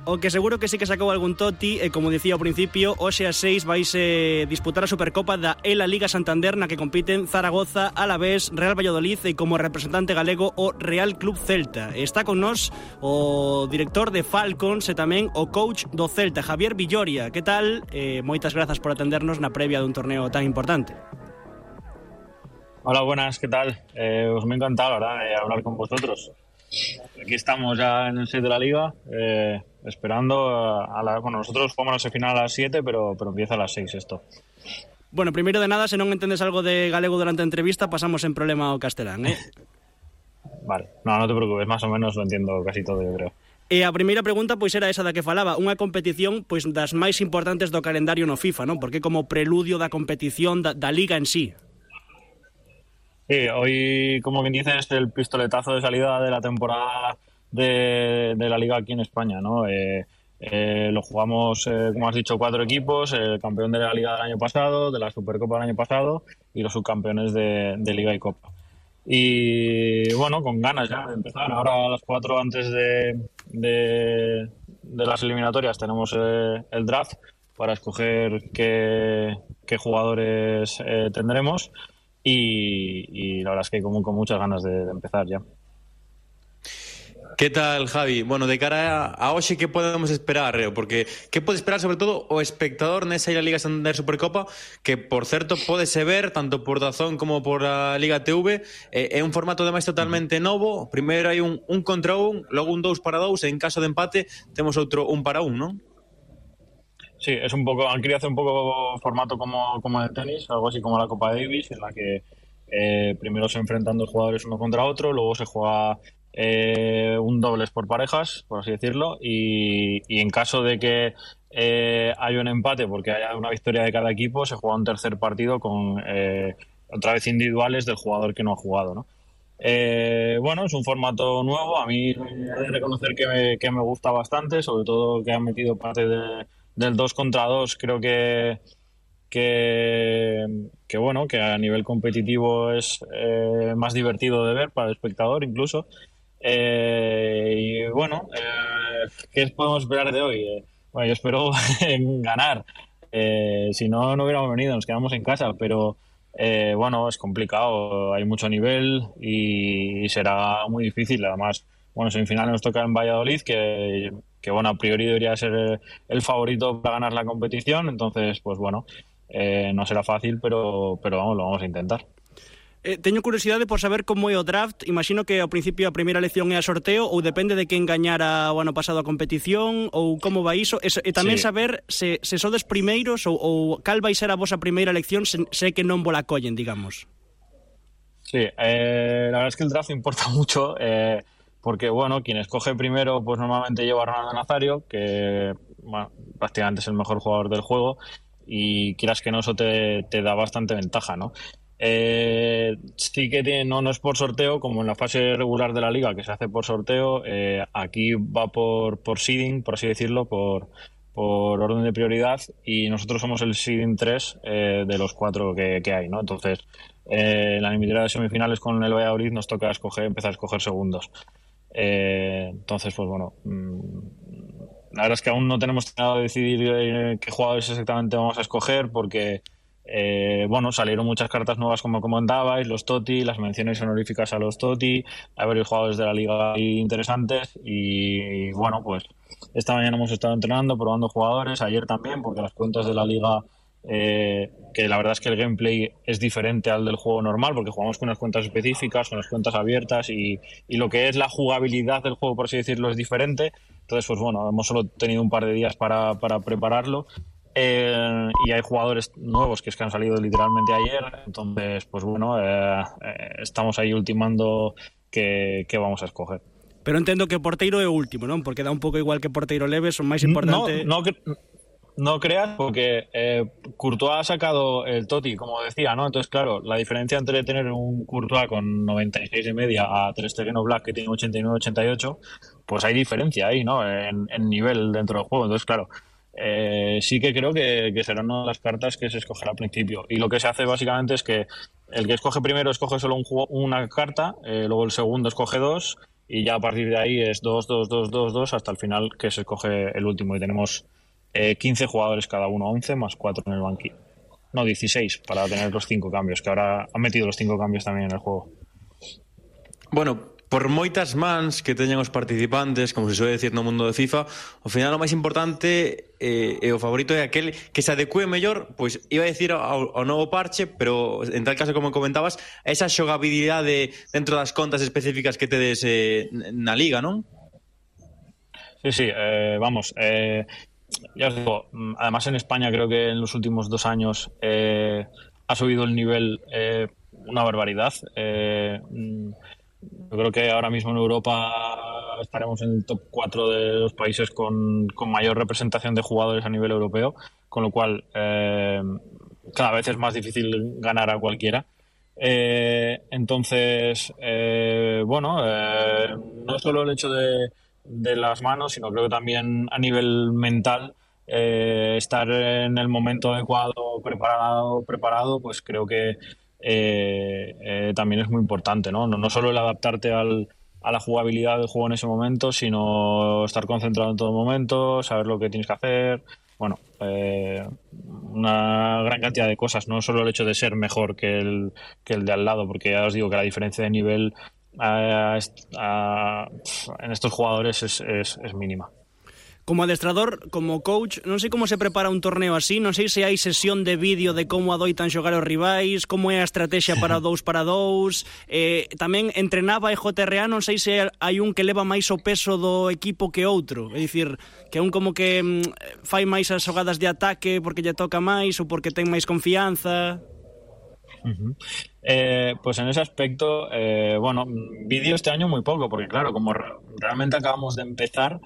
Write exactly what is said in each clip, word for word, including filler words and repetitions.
O que seguro que sí que sacou algún toti, e como dicía ao principio, hoxe ás seis vaise disputar a Supercopa da Ela Liga Santander, na que compiten Zaragoza, Alavés, Real Valladolid e como representante galego o Real Club Celta. Está con nós o director de Falcons e tamén o coach do Celta, Javier Villoria. Que tal? Eh, moitas grazas por atendernos na previa dun torneo tan importante. Hola, buenas, ¿qué tal? Eh, os me ha encantado, la verdad, eh, hablar con vosotros. Aquí estamos ya en el set de la Liga, eh, esperando a la... Bueno, nosotros jugamos la final a las siete, pero, pero empieza a las seis esto. Bueno, primeiro de nada, se non entendes algo de galego durante a entrevista, pasamos en problema ao castelán, eh? Vale, no, no te preocupes, más o menos lo entiendo casi todo, yo creo. E a primeira pregunta pois era esa da que falaba, unha competición pois das máis importantes do calendario no FIFA, non? Porque como preludio da competición da, da Liga en sí. Sí, hoy, como quien dice, es el pistoletazo de salida de la temporada de, de la Liga aquí en España, ¿no? Eh, eh, lo jugamos, eh, como has dicho, cuatro equipos, el campeón de la Liga del año pasado, de la Supercopa del año pasado y los subcampeones de, de Liga y Copa. Y bueno, con ganas ya de empezar. Ahora a las cuatro antes de, de, de las eliminatorias tenemos eh, el draft para escoger qué, qué jugadores eh, tendremos. Y, y la verdad es que con, con muchas ganas de, de empezar ya. ¿Qué tal, Javi? Bueno, de cara a, a hoxe, que podemos esperar? Porque que pode esperar sobre todo o espectador nesa Liga Santander Supercopa, que por certo pódese ver tanto por Dazón como por a Liga T V, é eh, un formato ademais totalmente novo. Primeiro hai un, un contra un, logo un dous para dous, e en caso de empate temos outro un para un, non? Sí, es un poco, han querido hacer un poco formato como, como de tenis, algo así como la Copa Davis, en la que eh, primero se enfrentan dos jugadores uno contra otro, luego se juega eh, un dobles por parejas, por así decirlo, y, y en caso de que eh, haya un empate porque haya una victoria de cada equipo, se juega un tercer partido con eh, otra vez individuales del jugador que no ha jugado, ¿no? Eh, bueno, es un formato nuevo, a mí he de reconocer que me, que me gusta bastante, sobre todo que han metido parte de del dos contra dos, creo que, que, que bueno, que a nivel competitivo es eh, más divertido de ver para el espectador incluso. Eh, y bueno, eh, ¿qué podemos esperar de hoy? Eh, bueno, yo espero ganar. Eh, si no, no hubiéramos venido, nos quedamos en casa, pero eh, bueno, es complicado, hay mucho nivel y, y será muy difícil. Además, bueno, semifinal nos toca en Valladolid, que, que bueno, a priori debería ser el favorito para ganar la competición, entonces, pues bueno, eh, no será fácil, pero, pero vamos, lo vamos a intentar. Eh, teño curiosidade por saber como é o draft. Imagino que ao principio a primeira elección é a sorteo, ou depende de quen gañara o ano pasado a competición, ou como vai iso, e, e tamén sí. Saber se, se sodes primeiros ou, ou cal vai ser a vosa primeira elección, se, se que non vola collen, digamos. Sí, eh, la verdad es que el draft importa mucho, eh, porque bueno, quien escoge primero pues normalmente lleva a Ronaldo Nazario, que bueno, prácticamente es el mejor jugador del juego, y quieras que no, eso te, te da bastante ventaja, ¿no? Eh, sí que tiene, no, no es por sorteo como en la fase regular de la liga, que se hace por sorteo. Eh, aquí va por, por seeding, por así decirlo, por, por orden de prioridad, y nosotros somos el seeding tres eh, de los cuatro que, que hay, ¿no? Entonces eh, en la eliminatoria de semifinales con el Valladolid nos toca escoger, empezar a escoger segundos. Eh, entonces pues bueno, mmm, la verdad es que aún no tenemos nada de decidir eh, qué jugadores exactamente vamos a escoger, porque Eh, bueno, salieron muchas cartas nuevas, como comentabais, los Toti, las menciones honoríficas a los Toti, hay varios jugadores de la liga interesantes y, y bueno, pues esta mañana hemos estado entrenando, probando jugadores, ayer también, porque las cuentas de la liga, eh, que la verdad es que el gameplay es diferente al del juego normal, porque jugamos con unas cuentas específicas, con las cuentas abiertas, y, y lo que es la jugabilidad del juego, por así decirlo, es diferente. Entonces, pues bueno, hemos solo tenido un par de días para, para prepararlo. Eh, y hay jugadores nuevos que es que han salido literalmente ayer, entonces pues bueno, eh, eh, estamos ahí ultimando qué, qué vamos a escoger. Pero entendo que o porteiro é o último, non? Porque dá un pouco igual que porteiro leve, son máis importante. No, no, no creas, porque eh, Courtois ha sacado el Toti, como decía, ¿no? Entonces claro, la diferencia entre tener un Courtois con noventa y seis de media a Ter Stegen o Black que tiene ochenta y nueve ochenta y ocho, pues hay diferencia ahí, ¿no? En, en nivel dentro del juego, entonces claro, Eh, sí que creo que, que serán una de las cartas que se escogerá al principio, y lo que se hace básicamente es que el que escoge primero escoge solo un juego, una carta, eh, luego el segundo escoge dos y ya a partir de ahí es dos, dos, dos, dos, dos hasta el final que se escoge el último y tenemos eh, quince jugadores cada uno, once más cuatro en el banquillo. No, dieciséis para tener los cinco cambios, que ahora han metido los cinco cambios también en el juego. Bueno, por moitas mans que teñan os participantes, como se suele decir no mundo de FIFA, ao final o máis importante eh, e o favorito é aquel que se adecue mellor, pois iba a decir ao, ao novo parche, pero en tal caso, como comentabas, esa xogabilidade dentro das contas específicas que tedes eh, na liga, non? Sí, sí, eh, vamos, eh, ya os digo, además en España creo que en los últimos dos años eh, ha subido el nivel eh, una barbaridad. Eh, yo creo que ahora mismo en Europa estaremos en el top cuatro de los países con, con mayor representación de jugadores a nivel europeo, con lo cual eh, cada vez es más difícil ganar a cualquiera. Eh, entonces, eh, bueno, eh, no solo el hecho de de las manos, sino creo que también a nivel mental eh, estar en el momento adecuado, preparado, preparado, pues creo que eh, eh, también es muy importante, ¿no? No, no solo el adaptarte al, a la jugabilidad del juego en ese momento, sino estar concentrado en todo momento, saber lo que tienes que hacer. Bueno, eh, una gran cantidad de cosas, no solo el hecho de ser mejor que el, que el de al lado, porque ya os digo que la diferencia de nivel A, a, en estos jugadores es, es, es mínima. Como adestrador, como coach, non sei como se prepara un torneo así, non sei se hai sesión de vídeo de como adoitan xogar os rivais, como é a estrategia para dous para dous, eh, tamén entrenaba e J R A, non sei se hai un que leva máis o peso do equipo que outro, é dicir, que un como que mm, fai máis as xogadas de ataque porque lle toca máis ou porque ten máis confianza. Uh-huh. Eh, pues en ese aspecto, eh, bueno, vídeo este año muy poco, porque claro, como re- realmente acabamos de empezar,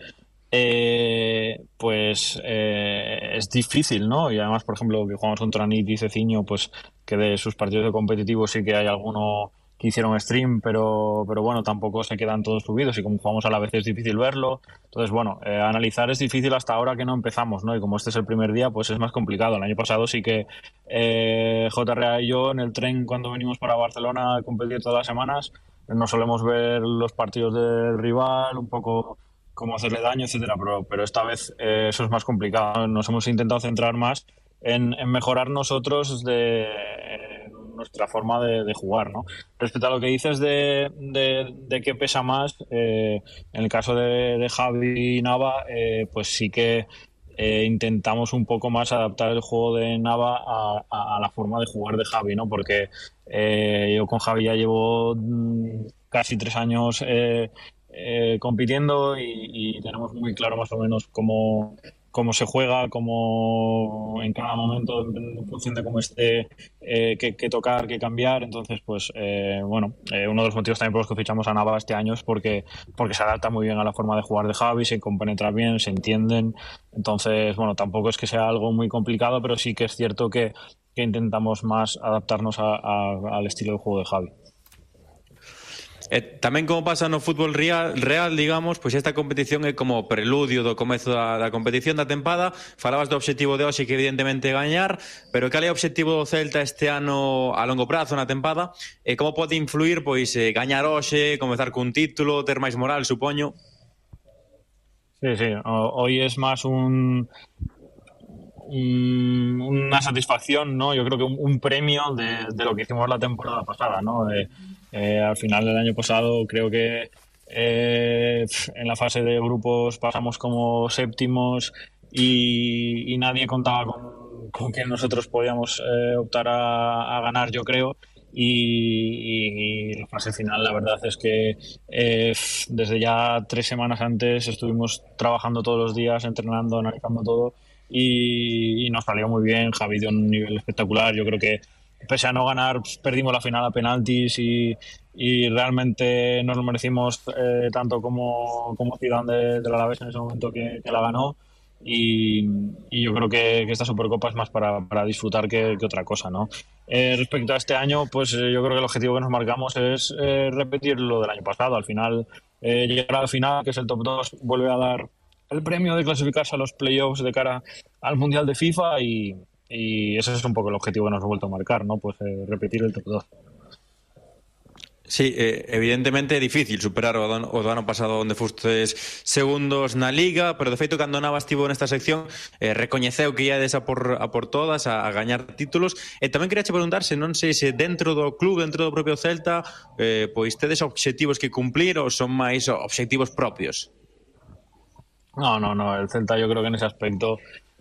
eh, pues eh, es difícil, ¿no? Y además, por ejemplo, que jugamos contra Nit y Ceciño, pues que de sus partidos de competitivos sí que hay alguno que hicieron stream, pero, pero bueno, tampoco se quedan todos subidos y como jugamos a la vez es difícil verlo. Entonces, bueno, eh, analizar es difícil hasta ahora que no empezamos, ¿no? Y como este es el primer día, pues es más complicado. El año pasado sí que eh, J R A y yo en el tren cuando venimos para Barcelona a competir todas las semanas, nos solemos ver los partidos del rival, un poco cómo hacerle daño, etcétera, pero, pero esta vez eh, eso es más complicado. Nos hemos intentado centrar más en, en mejorar nosotros de nuestra forma de, de jugar, ¿no? Respecto a lo que dices de, de, de qué pesa más, eh, en el caso de, de Javi y Nava, eh, pues sí que eh, intentamos un poco más adaptar el juego de Nava a, a, a la forma de jugar de Javi, ¿no? Porque eh, yo con Javi ya llevo mm, casi tres años eh, eh, compitiendo y, y tenemos muy claro más o menos cómo cómo se juega, cómo en cada momento, en función de cómo esté, eh, qué, qué tocar, qué cambiar. Entonces, pues, eh, bueno, eh, uno de los motivos también por los que fichamos a Nava este año es porque, porque se adapta muy bien a la forma de jugar de Javi, se compenetra bien, se entienden. Entonces, bueno, tampoco es que sea algo muy complicado, pero sí que es cierto que, que intentamos más adaptarnos a, a, al estilo de juego de Javi. E tamén como pasa no fútbol real, real, digamos, pois esta competición é como preludio do comezo da, da competición da tempada. Falabas do obxectivo de hoxe que evidentemente é gañar, pero cal é o obxectivo do Celta este ano a longo prazo na tempada? E como pode influir pois eh, gañar hoxe, comezar cun título, ter máis moral, supoño? Sí, sí, hoy es más un... una satisfacción, ¿no? Yo creo que un, un premio de, de lo que hicimos la temporada pasada, ¿no? De, eh, al final del año pasado creo que eh, en la fase de grupos pasamos como séptimos y, y nadie contaba con, con que nosotros podíamos eh, optar a, a ganar, yo creo. Y, y la fase final, la verdad es que eh, desde ya tres semanas antes estuvimos trabajando todos los días, entrenando, analizando todo. Y, y nos salió muy bien. Javi dio un nivel espectacular. Yo creo que pese a no ganar, pues, perdimos la final a penaltis y, y realmente nos lo merecimos eh, tanto como, como Zidane de, de la Alavés en ese momento que, que la ganó. Y, y yo creo que, que esta Supercopa es más para, para disfrutar que, que otra cosa, ¿no? Eh, respecto a este año, pues eh, yo creo que el objetivo que nos marcamos es eh, repetir lo del año pasado. Al final, eh, llegar al final, que es el top dos, vuelve a dar el premio de clasificarse a los playoffs de cara al Mundial de FIFA y, y ese es un poco el objetivo que nos ha vuelto a marcar, ¿no? Pues eh, repetir el top dos. Sí, eh, evidentemente é difícil superar o do, o do ano pasado onde fustes segundos na Liga, pero de feito cando Navas estivo nesta sección eh, recoñeceu que iades a por, a por todas, a, a gañar títulos. E tamén quería che preguntar se non sei se dentro do club, dentro do propio Celta, eh, pois tedes obxectivos que cumplir ou son máis obxectivos propios? No, no, no, el Celta yo creo que en ese aspecto,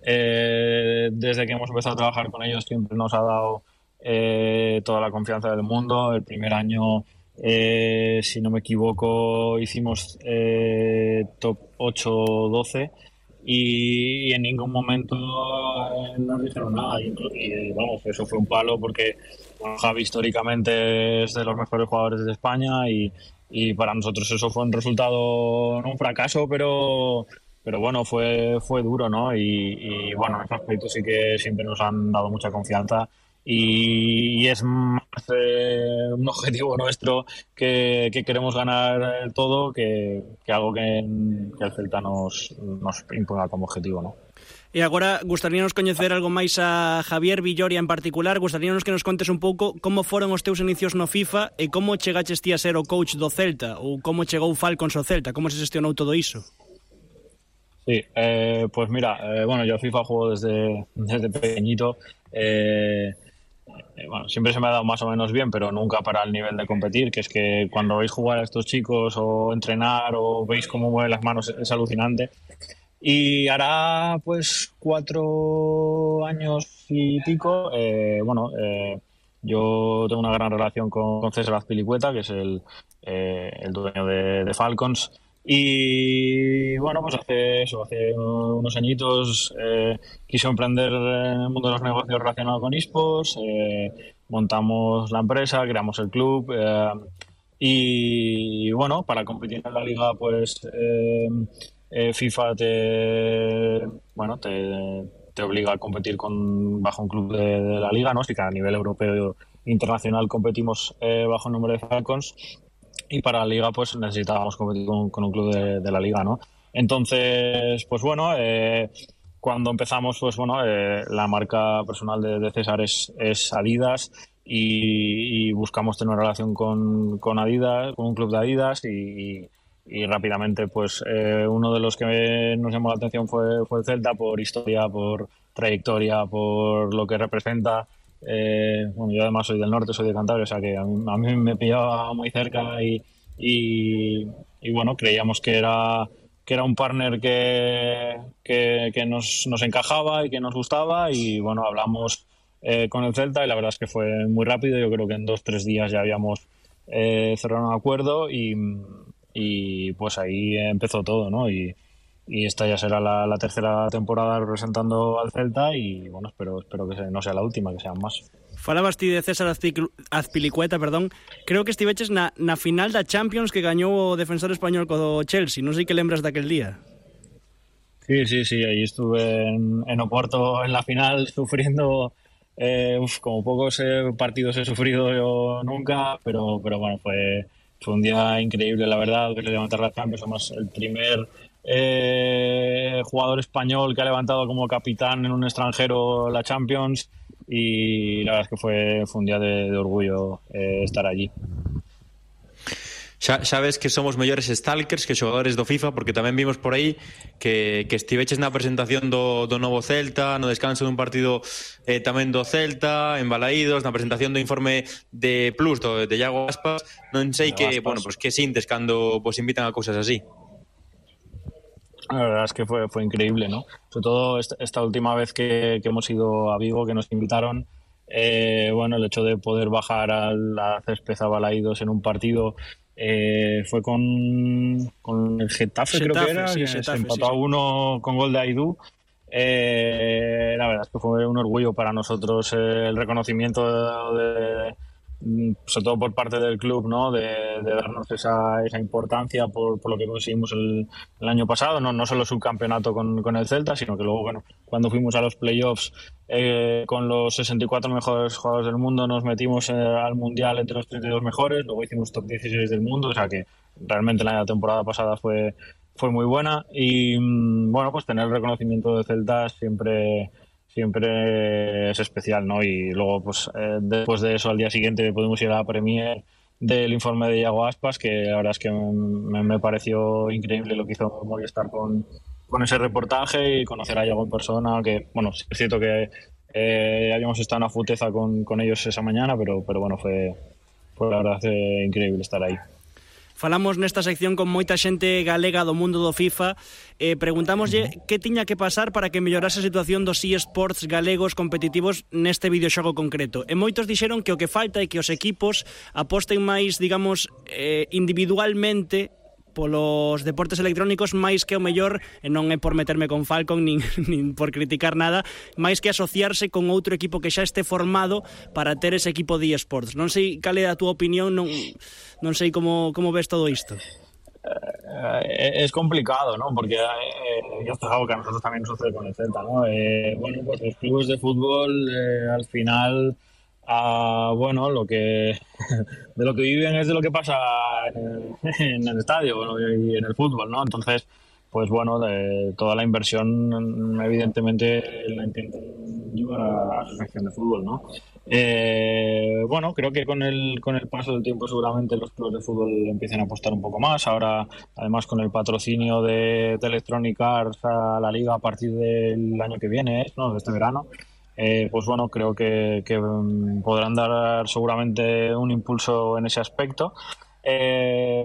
eh, desde que hemos empezado a trabajar con ellos, siempre nos ha dado eh, toda la confianza del mundo. El primer año, eh, si no me equivoco, hicimos eh, top ocho o doce y, y en ningún momento eh, nos dijeron nada. Y, y, vamos, eso fue un palo porque bueno, Javi históricamente es de los mejores jugadores de España y, y para nosotros eso fue un resultado, no un fracaso, pero pero bueno, fue fue duro, ¿no? Y, y bueno, en ese aspecto sí que siempre nos han dado mucha confianza y, y es más eh, un objetivo nuestro que, que queremos ganar todo que, que algo que, que el Celta nos, nos imponga como objetivo, ¿no? E agora gustaríanos coñecer algo máis a Javier Villoria en particular. Gustaríanos que nos contes un pouco como foron os teus inicios no FIFA e como chegaches ti a ser o coach do Celta ou como chegou Falcons ao Celta, como se gestionou todo iso. Sí, eh, pues mira, eh, bueno, yo FIFA juego desde, desde pequeñito. Eh, eh, bueno, siempre se me ha dado más o menos bien, pero nunca para el nivel de competir, que es que cuando veis jugar a estos chicos o entrenar o veis cómo mueven las manos es alucinante. Y hará pues cuatro años y pico, eh, bueno, eh, yo tengo una gran relación con, con César Azpilicueta, que es el, eh, el dueño de, de Falcons. Y bueno, pues hace eso, hace unos añitos eh, quiso emprender en el mundo de los negocios relacionados con eSports, eh, montamos la empresa, creamos el club eh, y bueno, para competir en la liga pues eh, eh, FIFA te bueno te, te obliga a competir con bajo un club de, de la liga, ¿no? Así que a nivel europeo e internacional competimos eh, bajo el nombre de Falcons. Y para la liga pues necesitábamos competir con, con un club de, de la liga, ¿no? Entonces, pues bueno, eh, cuando empezamos, pues bueno, eh, la marca personal de, de César es, es Adidas y, y buscamos tener una relación con, con Adidas, con un club de Adidas y, y rápidamente pues eh, uno de los que nos llamó la atención fue, fue el Celta por historia, por trayectoria, por lo que representa. Eh, bueno, yo además soy del norte, soy de Cantabria, o sea que a mí, a mí me pillaba muy cerca y, y, y bueno, creíamos que era que era un partner que, que, que nos, nos encajaba y que nos gustaba y bueno, hablamos eh, con el Celta y la verdad es que fue muy rápido. Yo creo que en dos, tres días ya habíamos eh, cerrado un acuerdo y, y pues ahí empezó todo, ¿no? Y, y esta ya será la, la tercera temporada representando al Celta y bueno, espero espero que no sea la última, que sean más. Falabas ti de César Azpilicueta, perdón. Creo que estiveches na, na final da Champions que gañou o defensor español co Chelsea. Non sei que lembras daquel día. Sí, sí, sí, ahí estuve en, en Oporto en la final sufriendo eh, uf, como pocos eh, partidos he sufrido yo nunca, pero, pero bueno, fue, fue un día increíble, la verdad, que levantar la Champions, somos el primer Eh, jugador español que ha levantado como capitán en un extranjero la Champions y la verdad es que fue, fue un día de, de orgullo eh, estar allí. Xa, xa ves que somos mellores stalkers que xogadores do FIFA, porque tamén vimos por aí que, que estiveches na presentación do, do novo Celta, no descanso dun partido eh, tamén do Celta, en Balaídos, na presentación do informe de Plus do, de Iago Aspas. Non sei que, Aspas. bueno, pues que sintes cando pues, invitan a cousas así. La verdad es que fue, fue increíble, ¿no? Sobre todo esta, esta última vez que, que hemos ido a Vigo, que nos invitaron, eh, bueno, el hecho de poder bajar a la césped a Balaídos en un partido eh, fue con, con el Getafe, Getafe, creo que era, sí, que Getafe, se empató sí, a uno con gol de Aidú. Eh, la verdad es que fue un orgullo para nosotros eh, el reconocimiento de, de sobre todo por parte del club, ¿no? De, de darnos esa, esa importancia por, por lo que conseguimos el, el año pasado, no, no solo subcampeonato con, con el Celta, sino que luego, bueno, cuando fuimos a los playoffs eh, con los sesenta y cuatro mejores jugadores del mundo nos metimos eh, al Mundial entre los treinta y dos mejores, luego hicimos top dieciséis del mundo, o sea que realmente la temporada pasada fue, fue muy buena y bueno, pues tener el reconocimiento de Celta siempre... siempre es especial, ¿no? Y luego, pues, eh, después de eso, al día siguiente pudimos ir a la Premier del informe de Iago Aspas, que la verdad es que me, me pareció increíble lo que hizo Movistar con, con ese reportaje y conocer a Iago en persona, que bueno, es cierto que eh, habíamos estado en la futeza con, con ellos esa mañana, pero, pero bueno, fue, fue la verdad eh, increíble estar ahí. Falamos nesta sección con moita xente galega do mundo do FIFA. Eh, preguntámoslle que tiña que pasar para que mellorase a situación dos eSports galegos competitivos neste videoxogo concreto. E moitos dixeron que o que falta é que os equipos aposten máis, digamos, eh, individualmente polos deportes electrónicos máis que o mellor, e non é por meterme con Falcon nin, nin por criticar nada, máis que asociarse con outro equipo que xa este formado para ter ese equipo de eSports. Non sei cal é a túa opinión, non, non sei como, como ves todo isto. Eh, es complicado, ¿no? Porque eh, yo esto es algo que a nosotros también sucede con el Celta, ¿no? Eh, bueno, pues los clubes de fútbol eh, al final Uh, bueno, lo que de lo que viven es de lo que pasa en el, en el estadio, bueno, y en el fútbol, ¿no? Entonces, pues bueno, de toda la inversión evidentemente la intentan llevar a la asociación de fútbol, ¿no? Eh, bueno, creo que con el con el paso del tiempo seguramente los clubes de fútbol empiecen a apostar un poco más. Ahora, además, con el patrocinio de, de Electronic Arts a la liga a partir del año que viene, ¿no? De este verano. Eh, pues bueno, creo que, que podrán dar seguramente un impulso en ese aspecto. Eh,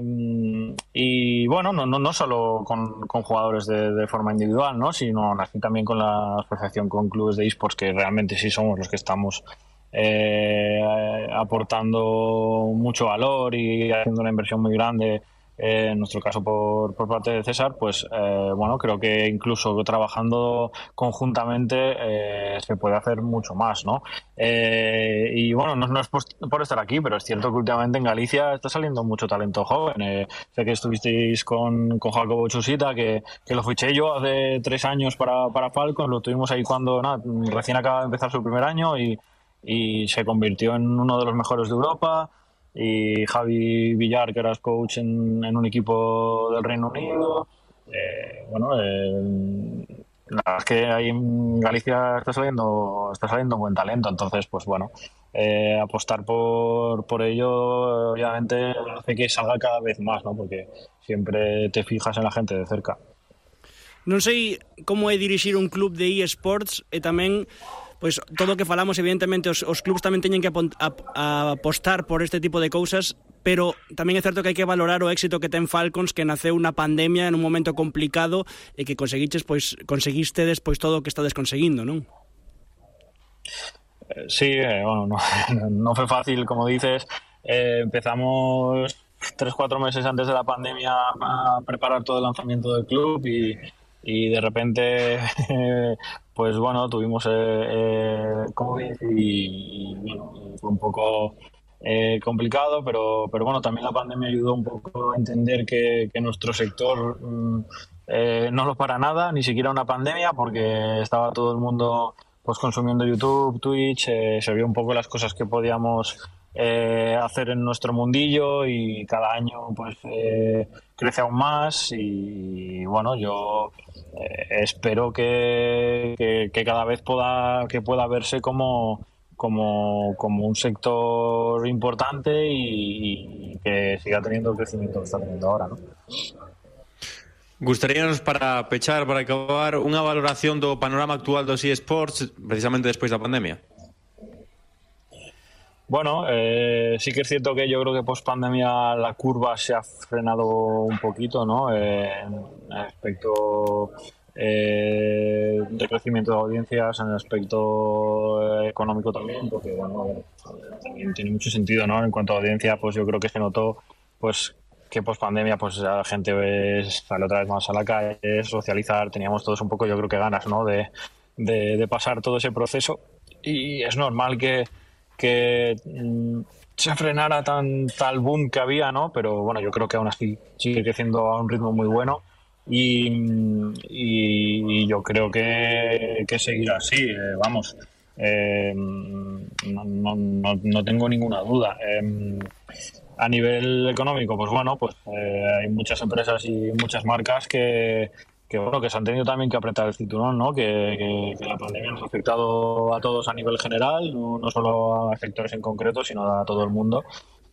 y bueno, no, no, no solo con, con jugadores de, de forma individual, ¿no? Sino así también con la asociación con clubes de eSports, que realmente sí somos los que estamos eh, aportando mucho valor y haciendo una inversión muy grande. Eh, en nuestro caso por, por parte de César, pues eh, bueno, creo que incluso trabajando conjuntamente eh, se puede hacer mucho más, ¿no? Eh, y bueno, no, no es por, por estar aquí, pero es cierto que últimamente en Galicia está saliendo mucho talento joven. Eh, sé que estuvisteis con, con Jacobo Chusita, que, que lo fiché yo hace tres años para, para Falcon, lo tuvimos ahí cuando nada, recién acaba de empezar su primer año y, y se convirtió en uno de los mejores de Europa. Y Javi Villar, que era coach en, en un equipo del Reino Unido. Eh, bueno, eh, la verdad es que ahí en Galicia está saliendo está saliendo buen talento, entonces pues bueno, eh, apostar por, por ello obviamente hace que salga cada vez más, ¿no? Porque siempre te fijas en la gente de cerca. Non sei como é dirixir un club de eSports e tamén pois todo o que falamos, evidentemente os, os clubs tamén teñen que apont, a, a apostar por este tipo de cousas, pero tamén é certo que hai que valorar o éxito que ten Falcons, que naceu na pandemia en un momento complicado e que conseguiches, pois conseguiste despois todo o que estades conseguindo, non? Sí, eh, bueno, no, no fue fácil, como dices. Eh, empezamos tres, cuatro meses antes de la pandemia a preparar todo el lanzamiento del club y y de repente pues bueno, tuvimos eh, eh, COVID y, y bueno, fue un poco eh, complicado, pero, pero bueno, también la pandemia ayudó un poco a entender que, que nuestro sector eh, no lo para nada, ni siquiera una pandemia, porque estaba todo el mundo pues consumiendo YouTube, Twitch, eh, se vio un poco las cosas que podíamos eh, hacer en nuestro mundillo y cada año pues eh, crece aún más y bueno, yo eh, espero que, que, que cada vez pueda, que pueda verse como, como, como un sector importante y, y que siga teniendo el crecimiento que está teniendo ahora, ¿no? Gustaríanos para pechar, para acabar, unha valoración do panorama actual dos eSports precisamente despois da pandemia. Bueno, eh, sí que es cierto que yo creo que post pandemia la curva se ha frenado un poquito, ¿no? Eh, en el aspecto eh, de crecimiento de audiencias, en el aspecto eh, económico también, porque bueno, también tiene mucho sentido, ¿no? En cuanto a audiencia, pues yo creo que se notó, pues que post pandemia, pues la gente pues, sale otra vez más a la calle, socializar, teníamos todos un poco, yo creo que ganas, ¿no? De, de, de pasar todo ese proceso y es normal que que mmm, se frenara tan tal boom que había, ¿no? Pero bueno, yo creo que aún así sigue creciendo a un ritmo muy bueno y, y, y yo creo que, que seguirá así, eh, vamos, eh, no, no, no, no tengo ninguna duda. Eh, a nivel económico, pues bueno, pues eh, hay muchas empresas y muchas marcas que que bueno, que se han tenido también que apretar el cinturón, ¿no? Que, que, que la pandemia nos ha afectado a todos a nivel general, no, no solo a sectores en concreto, sino a todo el mundo.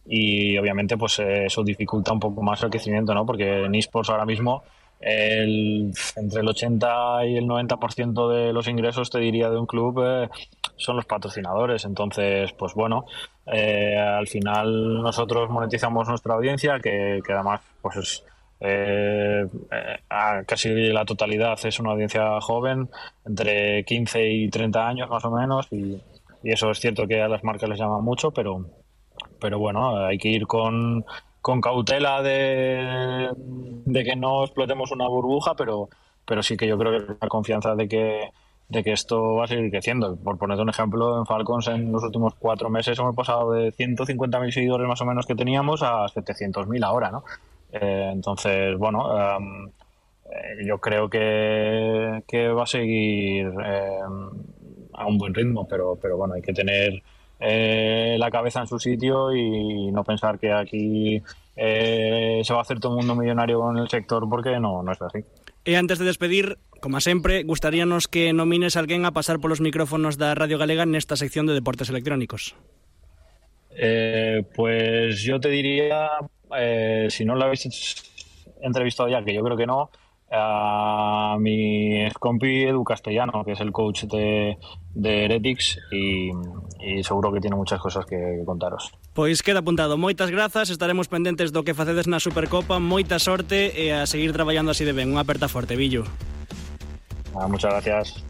y obviamente pues eh, eso dificulta un poco más el crecimiento, ¿no? Porque en eSports ahora mismo el, entre el ochenta y el noventa por ciento de los ingresos, te diría, de un club eh, son los patrocinadores. Entonces, pues bueno, eh, al final nosotros monetizamos nuestra audiencia, que, que además pues es eh, eh, casi la totalidad es una audiencia joven, entre quince y treinta años más o menos, y, y eso es cierto que a las marcas les llama mucho, pero, pero bueno, hay que ir con con cautela de, de que no explotemos una burbuja, pero, pero sí que yo creo que la confianza de que, de que esto va a seguir creciendo. Por ponerte un ejemplo, en Falcons en los últimos cuatro meses hemos pasado de ciento cincuenta mil seguidores más o menos que teníamos a setecientos mil ahora, ¿no? Eh, entonces, bueno, um, eh, yo creo que, que va a seguir eh, a un buen ritmo, pero, pero bueno, hay que tener Eh, la cabeza en su sitio y no pensar que aquí eh, se va a hacer todo el mundo millonario con el sector, porque no, no es así. E antes de despedir, como sempre, gustaríanos que nomines a alguén a pasar polos micrófonos da Radio Galega nesta sección de deportes electrónicos. Eh, pues yo te diría, eh, si no lo habéis entrevistado ya, que yo creo que no, a mi compi Edu Castellano, que es el coach de, de Heretics, y, y seguro que tiene muchas cosas que, que contaros. Pois queda apuntado. Moitas grazas, estaremos pendentes do que facedes na Supercopa, moita sorte e a seguir traballando así de ben. Unha aperta forte, Billo. Ah, muchas gracias.